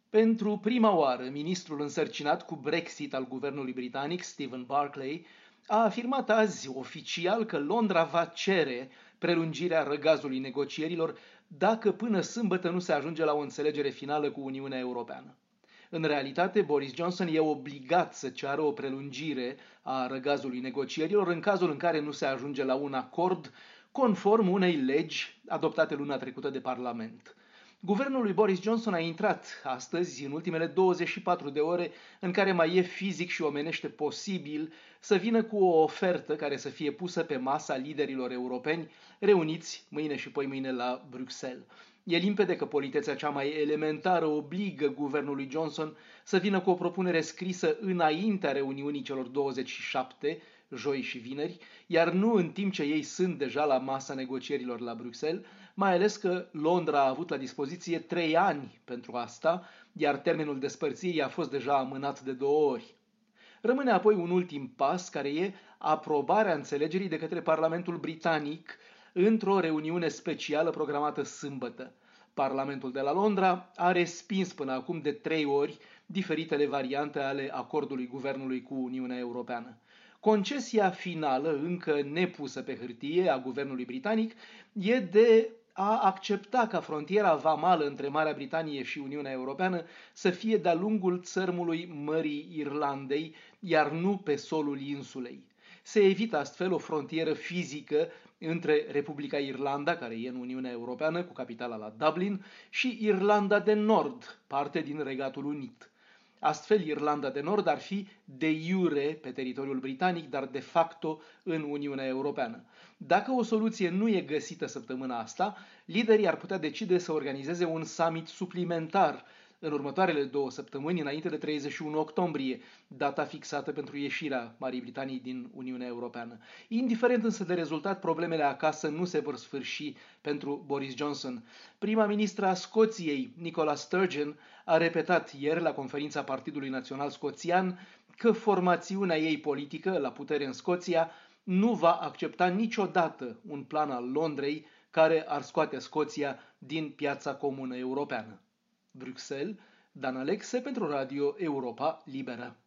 Pentru prima oară, ministrul însărcinat cu Brexit al guvernului britanic, Stephen Barclay, a afirmat azi oficial că Londra va cere prelungirea răgazului negocierilor dacă până sâmbătă nu se ajunge la o înțelegere finală cu Uniunea Europeană. În realitate, Boris Johnson e obligat să ceară o prelungire a răgazului negocierilor în cazul în care nu se ajunge la un acord conform unei legi adoptate luna trecută de Parlament. Guvernul lui Boris Johnson a intrat astăzi, în ultimele 24 de ore, în care mai e fizic și omenește posibil să vină cu o ofertă care să fie pusă pe masa liderilor europeni reuniți mâine și poimâine la Bruxelles. E limpede că politețea cea mai elementară obligă guvernul lui Johnson să vină cu o propunere scrisă înaintea reuniunii celor 27, joi și vineri, iar nu în timp ce ei sunt deja la masa negocierilor la Bruxelles, mai ales că Londra a avut la dispoziție 3 ani pentru asta, iar termenul despărțirii a fost deja amânat de 2 ori. Rămâne apoi un ultim pas, care e aprobarea înțelegerii de către Parlamentul Britanic într-o reuniune specială programată sâmbătă. Parlamentul de la Londra a respins până acum de 3 ori diferitele variante ale acordului guvernului cu Uniunea Europeană. Concesia finală, încă nepusă pe hârtie, a guvernului britanic e de a accepta ca frontiera vamală între Marea Britanie și Uniunea Europeană să fie de-a lungul țărmului Mării Irlandei, iar nu pe solul insulei. Se evită astfel o frontieră fizică între Republica Irlanda, care e în Uniunea Europeană, cu capitala la Dublin, și Irlanda de Nord, parte din Regatul Unit. Astfel, Irlanda de Nord ar fi de iure pe teritoriul britanic, dar de facto în Uniunea Europeană. Dacă o soluție nu e găsită săptămâna asta, liderii ar putea decide să organizeze un summit suplimentar în următoarele 2 săptămâni, înainte de 31 octombrie, data fixată pentru ieșirea Marii Britanii din Uniunea Europeană. Indiferent însă de rezultat, problemele acasă nu se vor sfârși pentru Boris Johnson. Prima ministră a Scoției, Nicola Sturgeon, a repetat ieri la conferința Partidului Național Scoțian că formațiunea ei politică la putere în Scoția nu va accepta niciodată un plan al Londrei care ar scoate Scoția din piața comună europeană. Bruxelles, Dan Alexe pentru Radio Europa Liberă.